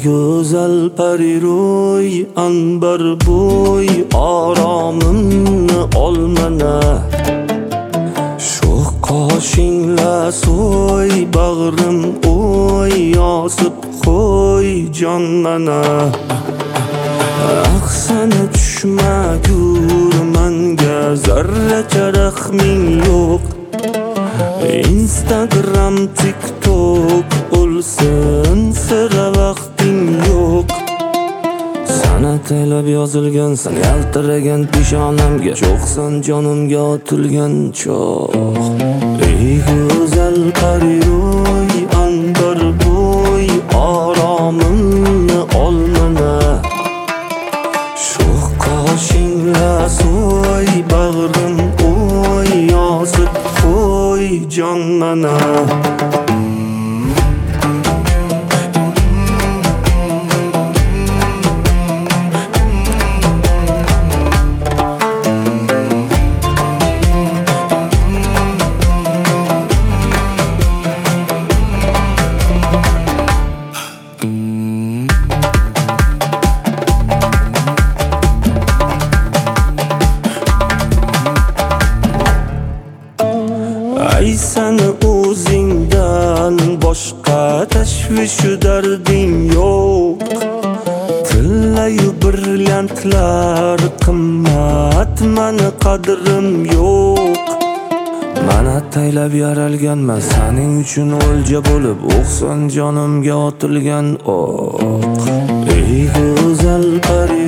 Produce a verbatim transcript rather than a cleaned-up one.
go'zal pariro'y, anbar bo'y, oromimni olmana. Sho'x qoshingla so'y, bag'rim o'y, yosib qo'y jon mana. Aqsana tushmagur manga, zarracha rahming yo'q. Instagram, TikTok o'lsin, sira vaqting yo'q. San'at aylab yozilgansan, yaltiragan peshonamga, cho'qsan jonimga otilgan cho'q. Ey go'zal pariro'y, anbar bo'y, oromimni olmana. Sho'x qoshingla so'y, bag'rim o'y, yozib qo'y jon mana. Ay seni o'zingdan boshqa tashvishu darding yo'q. Tillayu brilliantlar qimmat, mani qadrim yo'q. Mana taylab yaralganman sening uchun o'lja bo'lib, o'qson jonimga otilgan o'q. Ey go'zal pari